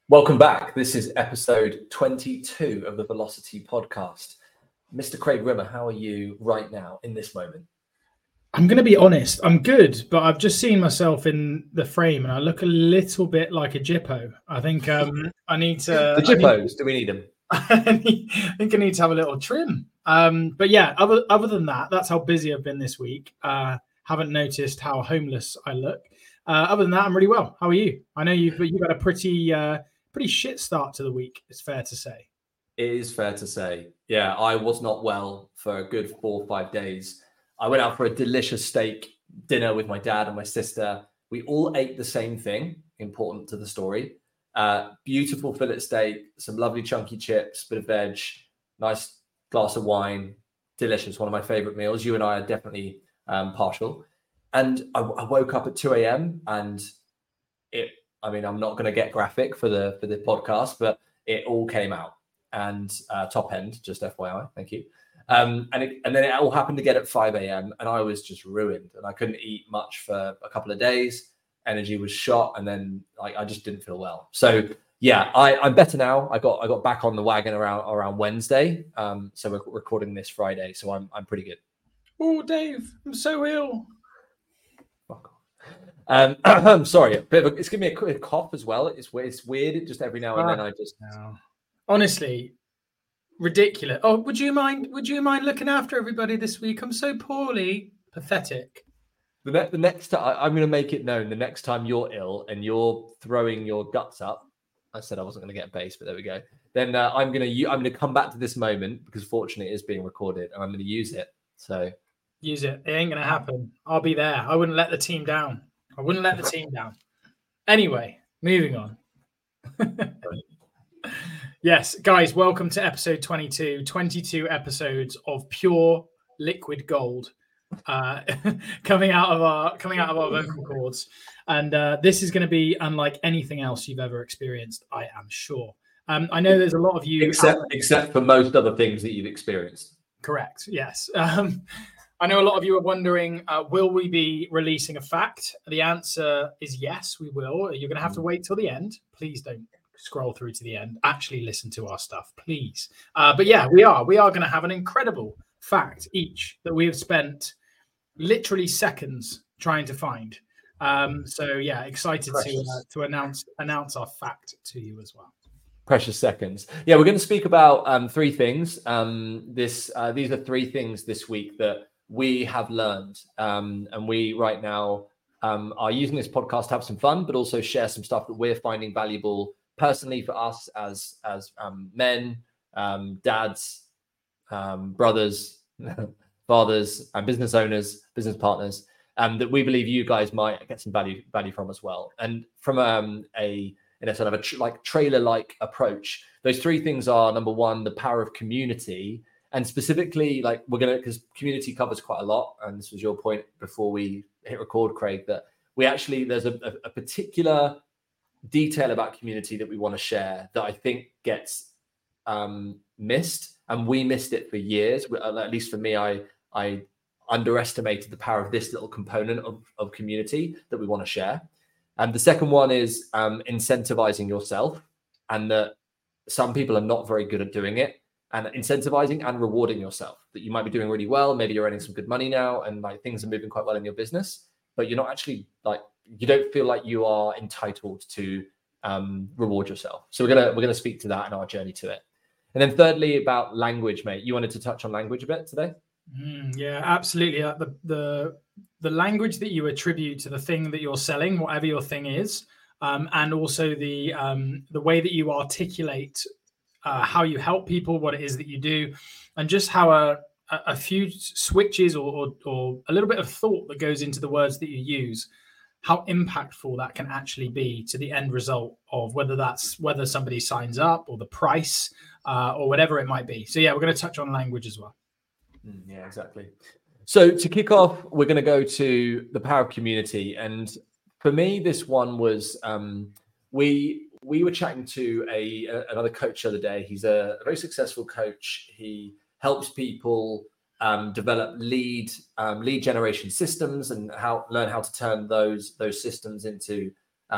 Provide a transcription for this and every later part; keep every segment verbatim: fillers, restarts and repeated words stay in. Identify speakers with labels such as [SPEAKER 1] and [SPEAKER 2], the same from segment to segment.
[SPEAKER 1] Welcome back. This is episode twenty-two of the Velocity podcast. Mister Craig Rimmer, how are you right now in this moment?
[SPEAKER 2] I'm going to be honest. I'm good, but I've just seen myself in the frame and I look a little bit like a Jippo. I think um, I need to...
[SPEAKER 1] The Jippos,
[SPEAKER 2] need,
[SPEAKER 1] do we need them?
[SPEAKER 2] I, need, I think I need to have a little trim. Um, but yeah, other, other than that, that's how busy I've been this week. Uh, haven't noticed how homeless I look. Uh, other than that, I'm really well. How are you? I know you've, you've had a pretty... Uh, Pretty shit start to the week, it's fair to say.
[SPEAKER 1] It is fair to say. Yeah, I was not well for a good four or five days. I went out for a delicious steak dinner with my dad and my sister. We all ate the same thing, important to the story. Uh, beautiful fillet steak, some lovely chunky chips, bit of veg, nice glass of wine. Delicious, one of my favorite meals. You and I are definitely um, partial. And I, I woke up at two a.m. and it I mean, I'm not going to get graphic for the for the podcast, but it all came out and uh, top end, just F Y I. Thank you. Um, and it, and then it all happened again at five a.m. and I was just ruined and I couldn't eat much for a couple of days. Energy was shot, and then like I just didn't feel well. So yeah, I, I'm better now. I got I got back on the wagon around around Wednesday. Um, so we're recording this Friday, so I'm I'm pretty good.
[SPEAKER 2] Oh, Dave, I'm so ill.
[SPEAKER 1] Fuck off. Um, I'm sorry, a bit of a, it's giving me a quick cough as well. It's it's weird. It just every now and then I just
[SPEAKER 2] no. Honestly, ridiculous. Oh, would you mind? Would you mind looking after everybody this week? I'm so poorly. Pathetic.
[SPEAKER 1] The, ne- the next time I'm going to make it known. The next time you're ill and you're throwing your guts up, I said I wasn't going to get base, but there we go. Then uh, I'm going to I'm going to come back to this moment because fortunately it is being recorded and I'm going to use it. So
[SPEAKER 2] use it. It ain't going to happen. I'll be there. I wouldn't let the team down. I wouldn't let the team down. Anyway, moving on. Yes, guys, welcome to episode twenty-two. twenty-two episodes of pure liquid gold uh, coming out of our coming out of our vocal cords, and uh, this is going to be unlike anything else you've ever experienced, I am sure. Um, I know there's a lot of you,
[SPEAKER 1] except except for most other things that you've experienced.
[SPEAKER 2] Correct. Yes. Um, I know a lot of you are wondering, uh, will we be releasing a fact? The answer is yes, we will. You're going to have to wait till the end. Please don't scroll through to the end. Actually listen to our stuff, please. Uh, but yeah, we are. We are going to have an incredible fact each that we have spent literally seconds trying to find. Um, so yeah, excited to uh, to announce announce our fact to you as well.
[SPEAKER 1] Precious seconds. Yeah, we're going to speak about um, three things. Um, this uh, these are three things this week that we have learned, um, and we right now um, are using this podcast to have some fun, but also share some stuff that we're finding valuable personally for us as as um, men, um, dads, um, brothers, fathers, and business owners, business partners, um, that we believe you guys might get some value value from as well. And from um, a in a sort of a tr- like trailer-like approach, those three things are: number one, the power of community. And specifically, like we're going to, because community covers quite a lot. And this was your point before we hit record, Craig, that we actually, there's a, a, a particular detail about community that we want to share that I think gets um, missed. And we missed it for years. At least for me, I, I underestimated the power of this little component of, of community that we want to share. And the second one is um, incentivizing yourself, and that some people are not very good at doing it. And incentivizing and rewarding yourself, that you might be doing really well. Maybe you're earning some good money now and like things are moving quite well in your business, but you're not actually like, you don't feel like you are entitled to um, reward yourself. So we're going to, we're going to speak to that in our journey to it. And then thirdly, about language, mate, you wanted to touch on language a bit today?
[SPEAKER 2] Mm, yeah, absolutely. Uh, the, the, the language that you attribute to the thing that you're selling, whatever your thing is, um, and also the, um, the way that you articulate Uh, how you help people, what it is that you do, and just how a, a few switches or, or, or a little bit of thought that goes into the words that you use, how impactful that can actually be to the end result of whether that's whether somebody signs up or the price uh, or whatever it might be. So yeah, we're going to touch on language as well.
[SPEAKER 1] Mm, yeah, exactly. So to kick off, we're going to go to the power of community. And for me, this one was um, we we were chatting to a, a another coach the other day. He's a, a very successful coach. He helps people um, develop lead um, lead generation systems and how learn how to turn those those systems into um,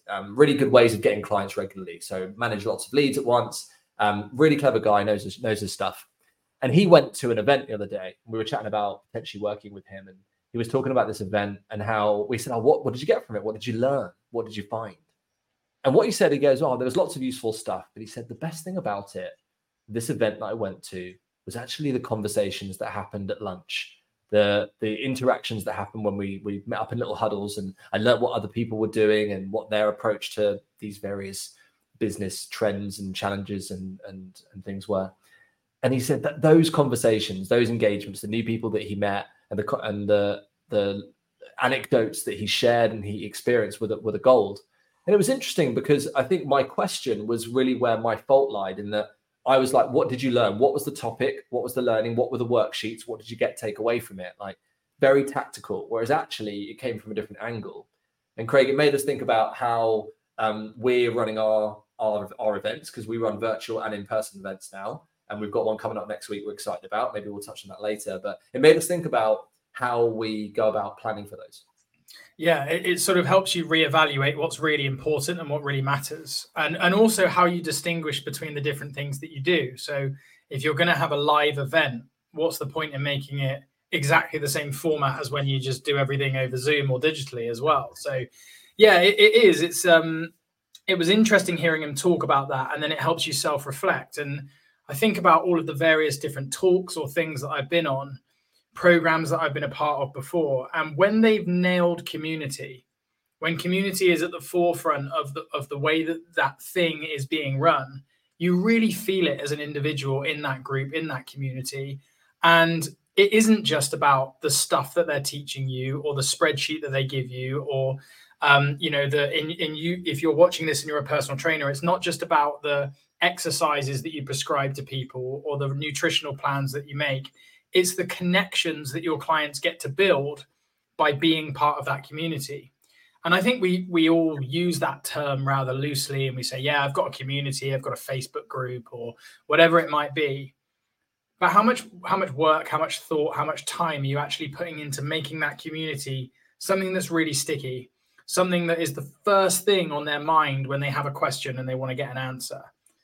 [SPEAKER 1] Um, really good ways of getting clients regularly. So manage lots of leads at once. Um, really clever guy, knows his, knows his stuff. And he went to an event the other day. We were chatting about potentially working with him, and he was talking about this event and how we said, oh, what, what did you get from it? What did you learn? What did you find? And what he said, he goes, oh, there was lots of useful stuff. But he said, the best thing about it, this event that I went to, was actually the conversations that happened at lunch, the the interactions that happened when we we met up in little huddles, and I learned what other people were doing and what their approach to these various business trends and challenges and and, and things were. And he said that those conversations, those engagements, the new people that he met, and the and the the anecdotes that he shared and he experienced were the, were the gold. And it was interesting because I think my question was really where my fault lied, in that I was like, what did you learn? What was the topic? What was the learning? What were the worksheets? What did you get take away from it? Like, very tactical, whereas actually it came from a different angle. And Craig, it made us think about how um, we're running our, our, our events, because we run virtual and in-person events now. And we've got one coming up next week we're excited about. Maybe we'll touch on that later. But it made us think about how we go about planning for those.
[SPEAKER 2] Yeah, it, it sort of helps you reevaluate what's really important and what really matters. And, and also how you distinguish between the different things that you do. So if you're going to have a live event, what's the point in making it exactly the same format as when you just do everything over Zoom or digitally as well? So yeah, it, it is. It's um, it was interesting hearing him talk about that. And then it helps you self-reflect. And I think about all of the various different talks or things that I've been on, programs that I've been a part of before. And when they've nailed community, when community is at the forefront of the, of the way that that thing is being run, you really feel it as an individual in that group, in that community. And it isn't just about the stuff that they're teaching you or the spreadsheet that they give you, or, um, you know, the in, in you, if you're watching this and you're a personal trainer, it's not just about the exercises that you prescribe to people or the nutritional plans that you make. It's the connections that your clients get to build by being part of that community. And I think we we all use that term rather loosely, and we say, yeah, I've got a community, I've got a Facebook group or whatever it might be. But how much how much work, how much thought, how much time are you actually putting into making that community something that's really sticky, something that is the first thing on their mind when they have a question and they want to get an answer?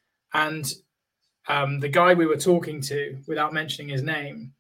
[SPEAKER 2] And um, the guy we were talking to, without mentioning his name,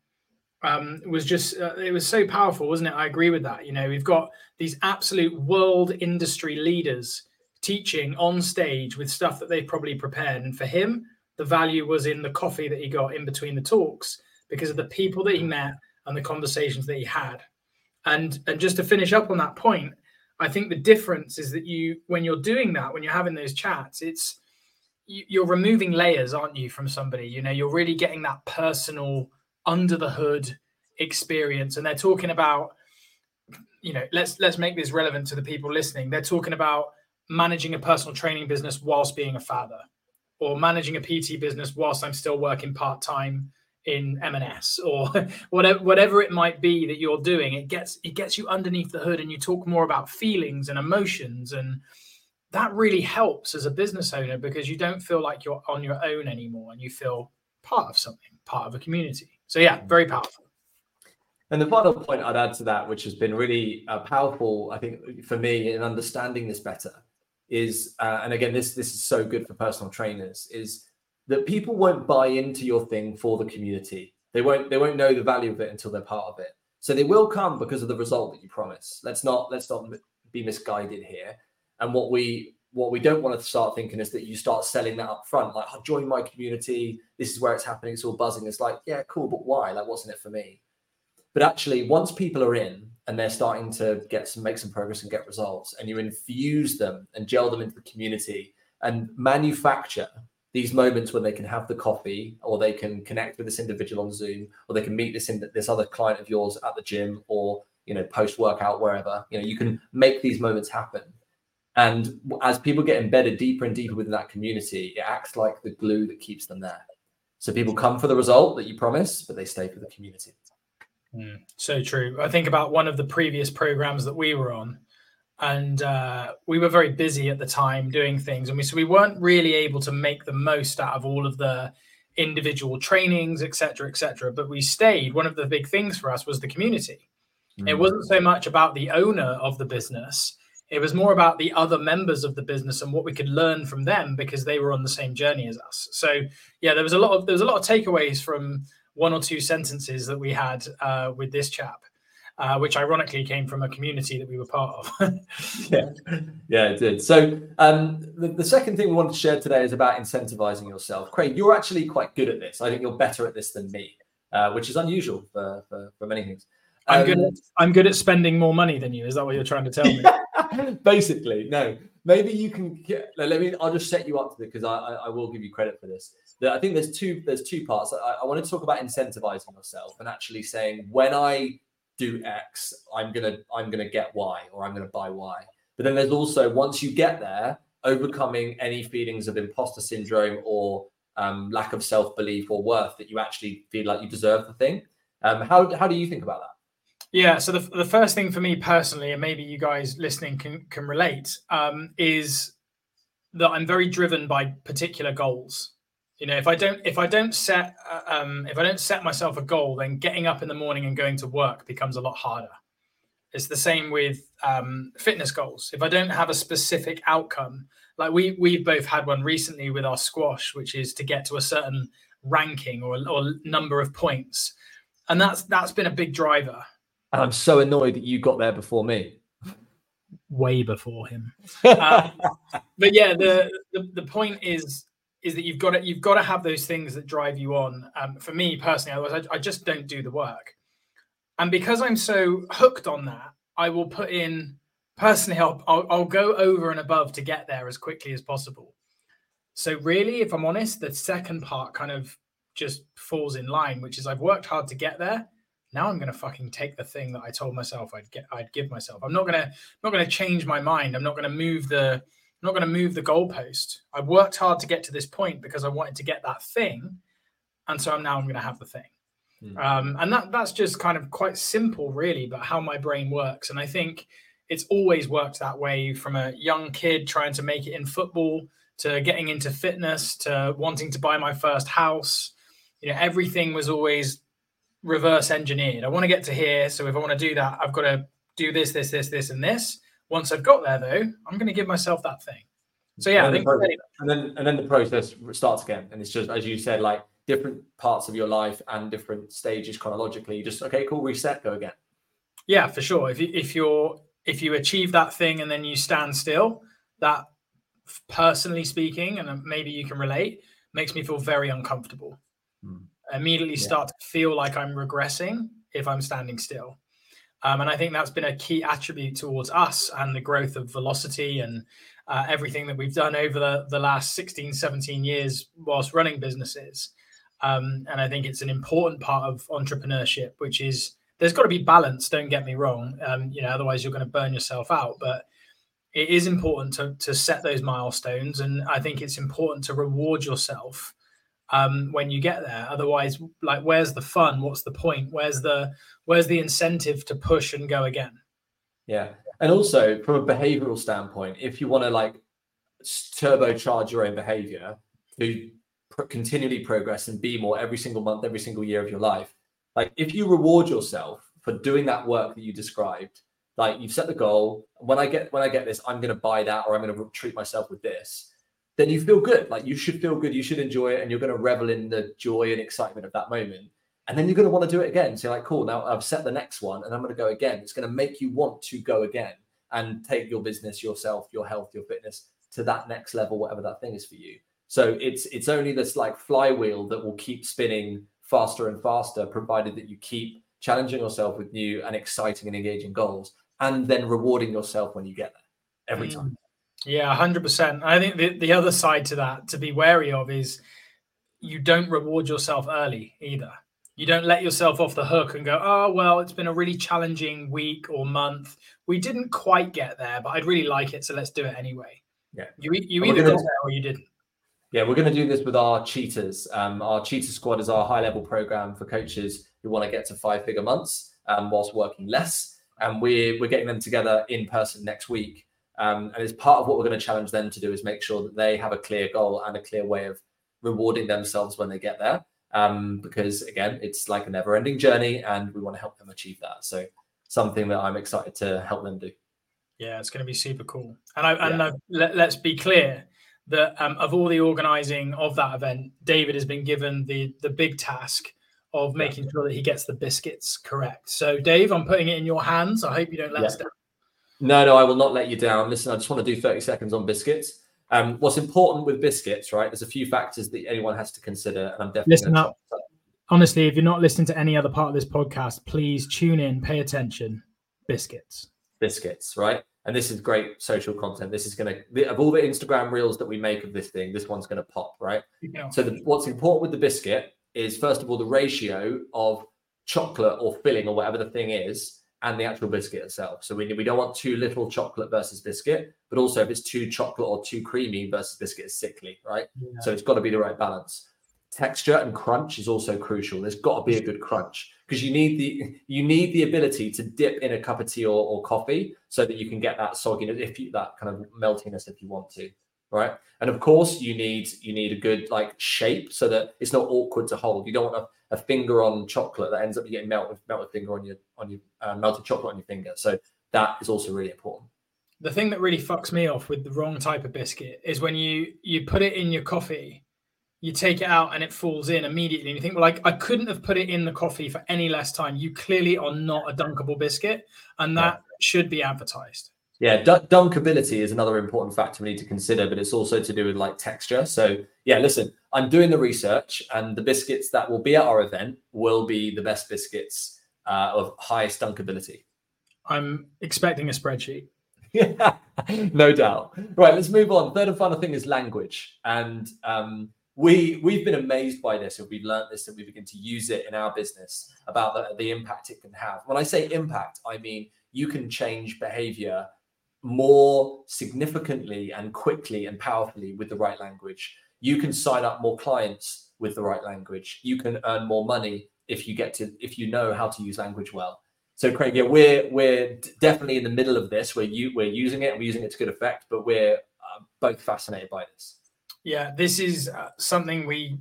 [SPEAKER 2] Um, was just, uh, it was so powerful, wasn't it? I agree with that. You know, we've got these absolute world industry leaders teaching on stage with stuff that they've probably prepared. And for him, the value was in the coffee that he got in between the talks because of the people that he met and the conversations that he had. And, and just to finish up on that point, I think the difference is that you, when you're doing that, when you're having those chats, it's, you, you're removing layers, aren't you, from somebody? You know, you're really getting that personal, under the hood experience. And they're talking about, you know, let's let's make this relevant to the people listening. They're talking about managing a personal training business whilst being a father, or managing a P T business whilst I'm still working part-time in M and S, or whatever whatever it might be that you're doing. It gets it gets you underneath the hood, and you talk more about feelings and emotions, and that really helps as a business owner because you don't feel like you're on your own anymore, and you feel part of something, part of a community. So yeah, very powerful.
[SPEAKER 1] And the final point I'd add to that, which has been really uh, powerful, I think, for me in understanding this better, is, uh, and again, this this is so good for personal trainers, is that people won't buy into your thing for the community. They won't they won't know the value of it until they're part of it. So they will come because of the result that you promise. Let's not let's not be misguided here. And what we what we don't want to start thinking is that you start selling that up front, like, oh, join my community. This is where it's happening. It's all buzzing. It's like, yeah, cool, but why? Like, wasn't it for me? But actually, once people are in and they're starting to get some, make some progress and get results, and you infuse them and gel them into the community and manufacture these moments when they can have the coffee, or they can connect with this individual on Zoom, or they can meet this in this other client of yours at the gym, or, you know, post workout, wherever, you know, you can make these moments happen. And as people get embedded deeper and deeper within that community, it acts like the glue that keeps them there. So people come for the result that you promise, but they stay for the community.
[SPEAKER 2] Mm, so true. I think about one of the previous programs that we were on, and uh, we were very busy at the time doing things. And we, so we weren't really able to make the most out of all of the individual trainings, et cetera, et cetera. But we stayed. One of the big things for us was the community. Mm. It wasn't so much about the owner of the business. It was more about the other members of the business and what we could learn from them because they were on the same journey as us. So yeah, there was a lot of there was a lot of takeaways from one or two sentences that we had uh, with this chap, uh, which ironically came from a community that we were part of.
[SPEAKER 1] yeah, yeah, it did. So um, the, the second thing we wanted to share today is about incentivizing yourself. Craig, you're actually quite good at this. I think you're better at this than me, uh, which is unusual for, for, for many things. Um,
[SPEAKER 2] I'm good. At, I'm good at spending more money than you. Is that what you're trying to tell me?
[SPEAKER 1] Basically, no. Maybe you can get, let me. I'll just set you up because I, I, I will give you credit for this. I think there's two. There's two parts. I, I wanted to talk about incentivizing yourself and actually saying when I do X, I'm gonna I'm gonna get Y or I'm gonna buy Y. But then there's also once you get there, overcoming any feelings of imposter syndrome or um, lack of self-belief or worth that you actually feel like you deserve the thing. Um, how how do you think about that?
[SPEAKER 2] Yeah, so the, the first thing for me personally, and maybe you guys listening can can relate, um, is that I'm very driven by particular goals. You know, if I don't if I don't set uh, um, if I don't set myself a goal, then getting up in the morning and going to work becomes a lot harder. It's the same with um, fitness goals. If I don't have a specific outcome, like we we've both had one recently with our squash, which is to get to a certain ranking or or number of points, and that's that's been a big driver.
[SPEAKER 1] And I'm so annoyed that you got there before me.
[SPEAKER 2] Way before him. um, but yeah, the, the the point is is that you've got to you've got to have those things that drive you on. Um, for me personally, otherwise I, I just don't do the work. And because I'm so hooked on that, I will put in personally. I'll, I'll I'll go over and above to get there as quickly as possible. So really, if I'm honest, the second part kind of just falls in line, which is I've worked hard to get there. Now I'm going to fucking take the thing that I told myself I'd get, I'd give myself. I'm not going to, not going to change my mind. I'm not going to move the, I'm not going to move the goalpost. I worked hard to get to this point because I wanted to get that thing, and so I'm now I'm going to have the thing. Mm. Um, and that that's just kind of quite simple, really, but how my brain works. And I think it's always worked that way from a young kid trying to make it in football to getting into fitness to wanting to buy my first house. You know, everything was always reverse engineered. I want to get to here, so if I want to do that, I've got to do this, this, this, this, and this. Once I've got there, though, I'm going to give myself that thing. So yeah,
[SPEAKER 1] and
[SPEAKER 2] I think,
[SPEAKER 1] the and then and then the process starts again, and it's just as you said, like different parts of your life and different stages chronologically. You just okay, cool, reset, go again.
[SPEAKER 2] Yeah, for sure. If you if you're if you achieve that thing and then you stand still, that personally speaking, and maybe you can relate, makes me feel very uncomfortable. Hmm. Immediately start yeah. to feel like I'm regressing if I'm standing still. Um, and I think that's been a key attribute towards us and the growth of Velocity and uh, everything that we've done over the, the last sixteen, seventeen years whilst running businesses. Um, and I think it's an important part of entrepreneurship, which is there's got to be balance. Don't get me wrong. Um, you know, otherwise you're going to burn yourself out. But it is important to, to set those milestones. And I think it's important to reward yourself Um, when you get there. Otherwise, like, where's the fun? What's the point? Where's the where's the incentive to push and go again?
[SPEAKER 1] Yeah. And also from a behavioral standpoint, if you want to like turbocharge your own behavior to pr- continually progress and be more every single month, every single year of your life, like if you reward yourself for doing that work that you described, like you've set the goal, when I get when I get this, I'm going to buy that, or I'm going to treat myself with this, then you feel good. Like you should feel good. You should enjoy it. And you're going to revel in the joy and excitement of that moment. And then you're going to want to do it again. So you're like, cool, now I've set the next one and I'm going to go again. It's going to make you want to go again and take your business, yourself, your health, your fitness to that next level, whatever that thing is for you. So it's, it's only this like flywheel that will keep spinning faster and faster, provided that you keep challenging yourself with new and exciting and engaging goals, and then rewarding yourself when you get there every time.
[SPEAKER 2] Yeah, one hundred percent. I think the, the other side to that to be wary of is you don't reward yourself early either. You don't let yourself off the hook and go, oh, well, it's been a really challenging week or month. We didn't quite get there, but I'd really like it, so let's do it anyway.
[SPEAKER 1] Yeah.
[SPEAKER 2] You, you either got there or you didn't.
[SPEAKER 1] Yeah, we're going to do this with our cheaters. Um, our cheater squad is our high-level program for coaches who want to get to five-figure months um, whilst working less. And we're, we're getting them together in person next week. Um, and it's part of what we're going to challenge them to do is make sure that they have a clear goal and a clear way of rewarding themselves when they get there. Um, because again, it's like a never ending journey and we want to help them achieve that. So something that I'm excited to help them do.
[SPEAKER 2] Yeah, it's going to be super cool. And I and yeah. I, let, let's be clear that um, of all the organizing of that event, David has been given the the big task of making yeah. sure that he gets the biscuits correct. So, Dave, I'm putting it in your hands. I hope you don't let yeah. us down.
[SPEAKER 1] No, no, I will not let you down. Listen, I just want to do thirty seconds on biscuits. Um, what's important with biscuits, right? There's a few factors that anyone has to consider, and I'm definitely
[SPEAKER 2] listen up. Honestly, if you're not listening to any other part of this podcast, please tune in, pay attention. Biscuits.
[SPEAKER 1] Biscuits, right? And this is great social content. This is going to, of all the Instagram reels that we make of this thing, this one's going to pop, right? Yeah. So the, what's important with the biscuit is, first of all, the ratio of chocolate or filling or whatever the thing is, and the actual biscuit itself. So we, we don't want too little chocolate versus biscuit, but also if it's too chocolate or too creamy versus biscuit, it's sickly, right? Yeah. So it's got to be the right balance. Texture and crunch is also crucial. There's got to be a good crunch, because you need the you need the ability to dip in a cup of tea or, or coffee so that you can get that sogginess, if you that kind of meltiness if you want to, right? And of course you need you need a good like shape so that it's not awkward to hold. You don't want a, a finger on chocolate that ends up getting melted melted finger on your on your uh, melted chocolate on your finger. So that is also really important.
[SPEAKER 2] The thing that really fucks me off with the wrong type of biscuit is when you you put it in your coffee. You take it out and it falls in immediately. And you think, well, like, I couldn't have put it in the coffee for any less time. You clearly are not a dunkable biscuit, and that yeah. should be advertised.
[SPEAKER 1] Yeah, dunk- dunkability is another important factor we need to consider, but it's also to do with like texture. So yeah, listen, I'm doing the research, and the biscuits that will be at our event will be the best biscuits uh, of highest dunkability.
[SPEAKER 2] I'm expecting a spreadsheet.
[SPEAKER 1] Yeah, no doubt. Right, let's move on. Third and final thing is language. And um, We, we've been amazed by this, and we've learned this, and we begin to use it in our business about the, the impact it can have. When I say impact, I mean you can change behavior more significantly and quickly and powerfully with the right language. You can sign up more clients with the right language. You can earn more money if you get to if you know how to use language well. So, Craig, yeah, we're we're definitely in the middle of this. We're you we're using it, and we're using it to good effect, but we're uh, both fascinated by this.
[SPEAKER 2] Yeah, this is uh, something we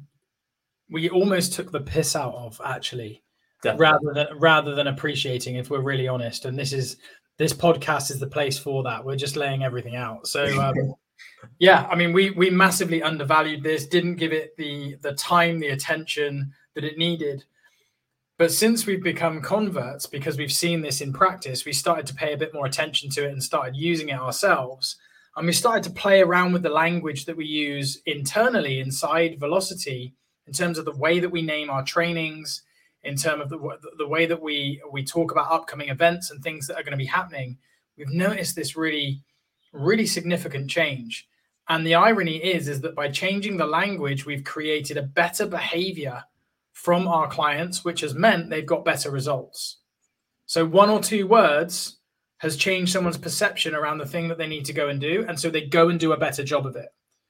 [SPEAKER 2] we almost took the piss out of, actually, Definitely. rather than rather than appreciating, if we're really honest. And this is this podcast is the place for that. We're just laying everything out. So um, yeah, I mean, we we massively undervalued this, didn't give it the the time, the attention that it needed. But since we've become converts, because we've seen this in practice, we started to pay a bit more attention to it and started using it ourselves. And we started to play around with the language that we use internally inside Velocity, in terms of the way that we name our trainings, in terms of the, the way that we, we talk about upcoming events and things that are going to be happening. We've noticed this really, really significant change. And the irony is, is that by changing the language, we've created a better behavior from our clients, which has meant they've got better results. So one or two words has changed someone's perception around the thing that they need to go and do. And so they go and do a better job of it.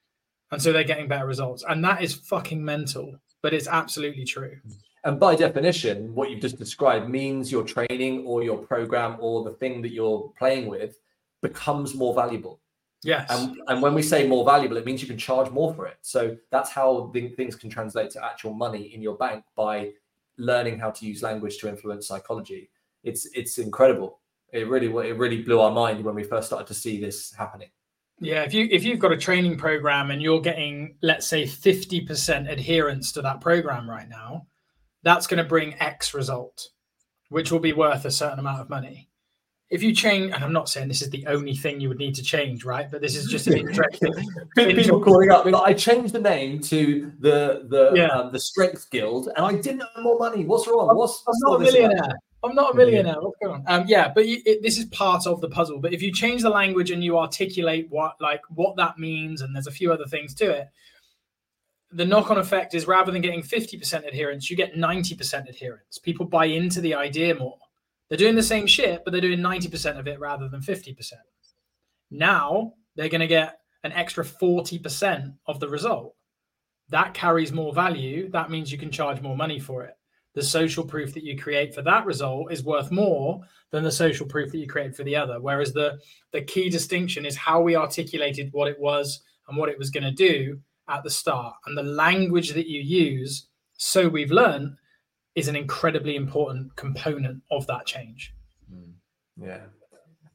[SPEAKER 2] And so they're getting better results. And that is fucking mental, but it's absolutely true.
[SPEAKER 1] And by definition, what you've just described means your training or your program or the thing that you're playing with becomes more valuable.
[SPEAKER 2] Yes.
[SPEAKER 1] And, and when we say more valuable, it means you can charge more for it. So that's how the, things can translate to actual money in your bank, by learning how to use language to influence psychology. It's it's incredible. It really it really blew our mind when we first started to see this happening.
[SPEAKER 2] Yeah, if you if you've got a training program and you're getting, let's say, fifty percent adherence to that program right now, that's going to bring X result, which will be worth a certain amount of money. If you change, and I'm not saying this is the only thing you would need to change, right? But this is just an interesting.
[SPEAKER 1] People calling up, like, I changed the name to the the yeah. um, the Strength Guild, and I didn't earn more money. What's wrong? What's,
[SPEAKER 2] I'm,
[SPEAKER 1] what's
[SPEAKER 2] I'm not a millionaire. I'm not a millionaire. What's going on? Um, yeah, but you, it, this is part of the puzzle. But if you change the language and you articulate what like what that means, and there's a few other things to it, the knock-on effect is, rather than getting fifty percent adherence, you get ninety percent adherence. People buy into the idea more. They're doing the same shit, but they're doing ninety percent of it rather than fifty percent. Now they're going to get an extra forty percent of the result. That carries more value. That means you can charge more money for it. The social proof that you create for that result is worth more than the social proof that you create for the other. Whereas the, the key distinction is how we articulated what it was and what it was going to do at the start. And the language that you use, so we've learned, is an incredibly important component of that change.
[SPEAKER 1] Yeah.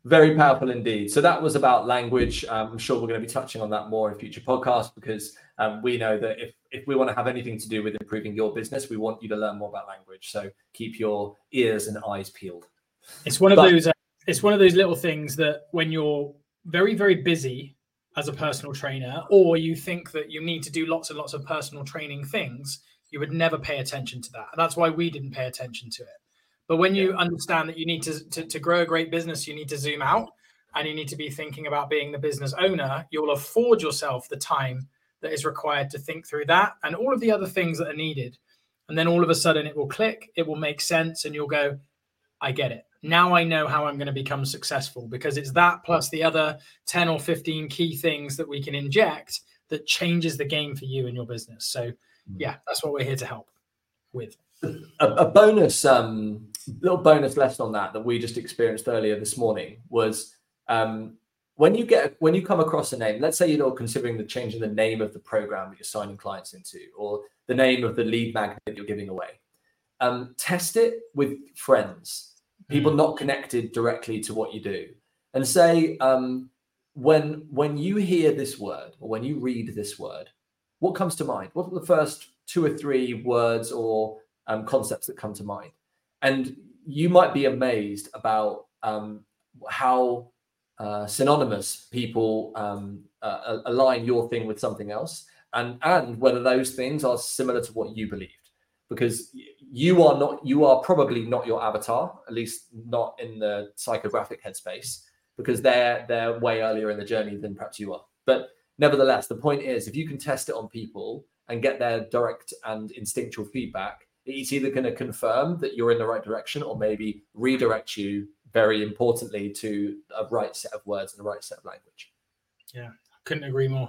[SPEAKER 1] Very powerful indeed. So that was about language. Um, I'm sure we're going to be touching on that more in future podcasts, because um, we know that if, if we want to have anything to do with improving your business, we want you to learn more about language. So keep your ears and eyes peeled.
[SPEAKER 2] It's one of
[SPEAKER 1] But,
[SPEAKER 2] those. Uh, it's one of those little things that when you're very, very busy as a personal trainer, or you think that you need to do lots and lots of personal training things, you would never pay attention to that. And that's why we didn't pay attention to it. But when you yeah. understand that you need to, to, to grow a great business, you need to zoom out and you need to be thinking about being the business owner, you'll afford yourself the time that is required to think through that and all of the other things that are needed. And then all of a sudden it will click, it will make sense, and you'll go, I get it. Now I know how I'm going to become successful, because it's that plus the other ten or fifteen key things that we can inject that changes the game for you and your business. So yeah, that's what we're here to help with.
[SPEAKER 1] A, a bonus, um, little bonus lesson on that that we just experienced earlier this morning was um, when you get when you come across a name. Let's say you're considering the changing the name of the program that you're signing clients into, or the name of the lead magnet you're giving away. Um, test it with friends, people mm. not connected directly to what you do, and say um, when when you hear this word or when you read this word, what comes to mind? What are the first two or three words or Um, concepts that come to mind? And you might be amazed about um, how uh, synonymous people um, uh, align your thing with something else, and and whether those things are similar to what you believed, because you are not you are probably not your avatar, at least not in the psychographic headspace, because they're they're way earlier in the journey than perhaps you are. But nevertheless, the point is, if you can test it on people and get their direct and instinctual feedback, it's either going to confirm that you're in the right direction or maybe redirect you, very importantly, to a right set of words and the right set of language.
[SPEAKER 2] Yeah, couldn't agree more.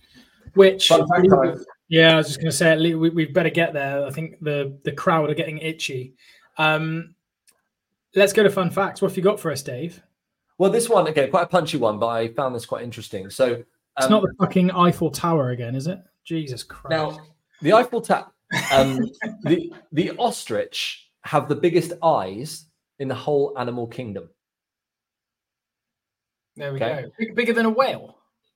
[SPEAKER 2] Which, yeah, I was just going to say, we, we better get there. I think the, the crowd are getting itchy. Um, let's go to fun facts. What have you got for us, Dave?
[SPEAKER 1] Well, this one, again, quite a punchy one, but I found this quite interesting. So um,
[SPEAKER 2] it's not the fucking Eiffel Tower again, is it? Jesus Christ.
[SPEAKER 1] Now, the Eiffel Tower... um, the the ostrich have the biggest eyes in the whole animal kingdom.
[SPEAKER 2] There we okay? go. Big, bigger than a whale.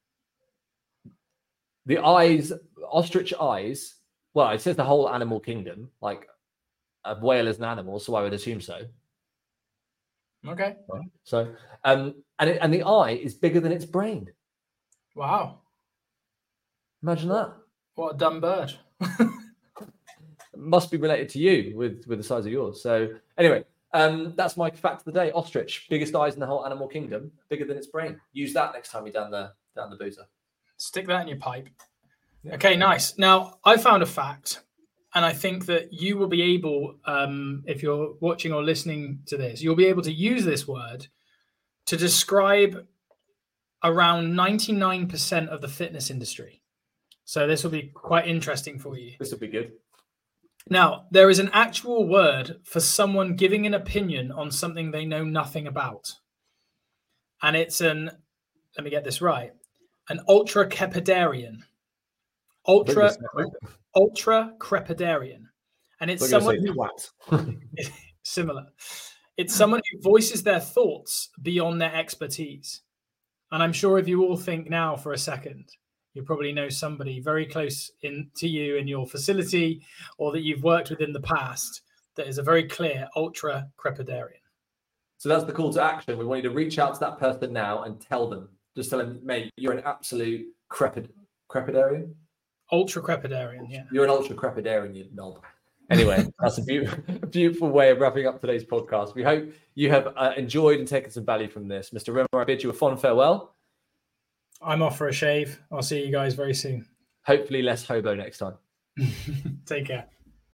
[SPEAKER 1] The eyes, ostrich eyes. Well, it says the whole animal kingdom. Like a whale is an animal, so I would assume so.
[SPEAKER 2] Okay.
[SPEAKER 1] Right. So, um, and it, and the eye is bigger than its brain.
[SPEAKER 2] Wow.
[SPEAKER 1] Imagine that.
[SPEAKER 2] What a dumb bird.
[SPEAKER 1] Must be related to you with with the size of yours. So anyway, um that's my fact of the day. Ostrich, biggest eyes in the whole animal kingdom, bigger than its brain. Use that next time you're down the down the boozer.
[SPEAKER 2] Stick that in your pipe. Yeah. Okay, nice. Now I found a fact, and I think that you will be able, um if you're watching or listening to this, you'll be able to use this word to describe around ninety-nine percent of the fitness industry. So this will be quite interesting for you.
[SPEAKER 1] This will be good.
[SPEAKER 2] Now, there is an actual word for someone giving an opinion on something they know nothing about. And it's an, let me get this right, an ultra-crepidarian. Ultra, ultra-crepidarian. And it's someone who,
[SPEAKER 1] what?
[SPEAKER 2] similar. It's someone who voices their thoughts beyond their expertise. And I'm sure if you all think now for a second, you probably know somebody very close in to you in your facility, or that you've worked with in the past, that is a very clear ultra crepidarian.
[SPEAKER 1] So that's the call to action. We want you to reach out to that person now and tell them, just tell them, mate, you're an absolute crepid crepidarian.
[SPEAKER 2] Ultra crepidarian, yeah.
[SPEAKER 1] You're an ultra crepidarian, you knob. Anyway, that's a beautiful, beautiful way of wrapping up today's podcast. We hope you have uh, enjoyed and taken some value from this. Mister Rimmer, I bid you a fond farewell.
[SPEAKER 2] I'm off for a shave. I'll see you guys very soon.
[SPEAKER 1] Hopefully less hobo next time.
[SPEAKER 2] Take care.